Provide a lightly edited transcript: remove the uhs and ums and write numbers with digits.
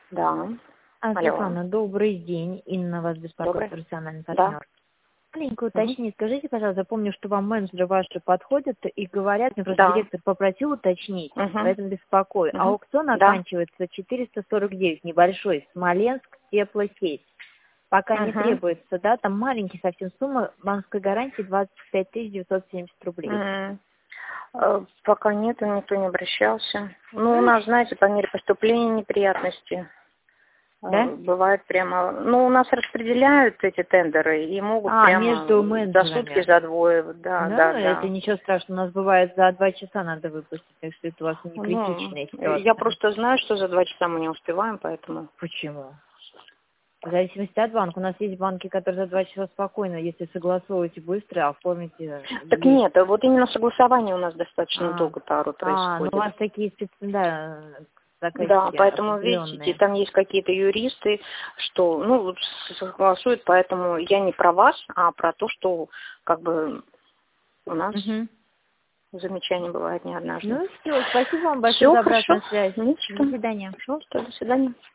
Да. Алло. Светлана, добрый день. Инна вас беспокоит, Добрый. профессиональный Да. партнер. Маленькое уточнение. Скажите, пожалуйста, помню, что вам менеджеры ваши подходят и говорят, мне просто Да. директор попросил уточнить, поэтому беспокою. Аукцион Да. оканчивается 449, небольшой, Смоленск, теплосеть. Пока не требуется, да, там маленький совсем сумма, банковской гарантии 25 970 рублей. Пока нет, никто не обращался. Ну, у нас, знаете, по мере поступления неприятности. Да? Бывает прямо... Ну, у нас распределяют эти тендеры и могут прямо между за менеджерами. сутки, за двое. Да, да. Это ничего страшного. У нас бывает за 2 часа надо выпустить, так что это у вас не критичная ситуация. Я просто знаю, что за 2 часа мы не успеваем, поэтому... Почему? В зависимости от банка. У нас есть банки, которые за 2 часа спокойно, если согласовываете быстро, оформите. Так нет, вот именно согласование у нас достаточно долго порой происходит. Ну у вас такие заказчики. Да, поэтому, видите, там есть какие-то юристы, что, ну, согласуют, поэтому я не про вас, а про то, что, как бы, у нас замечаний бывает не однажды. Ну, все, спасибо вам большое за обратную связь. До До свидания. Пожалуйста, до свидания.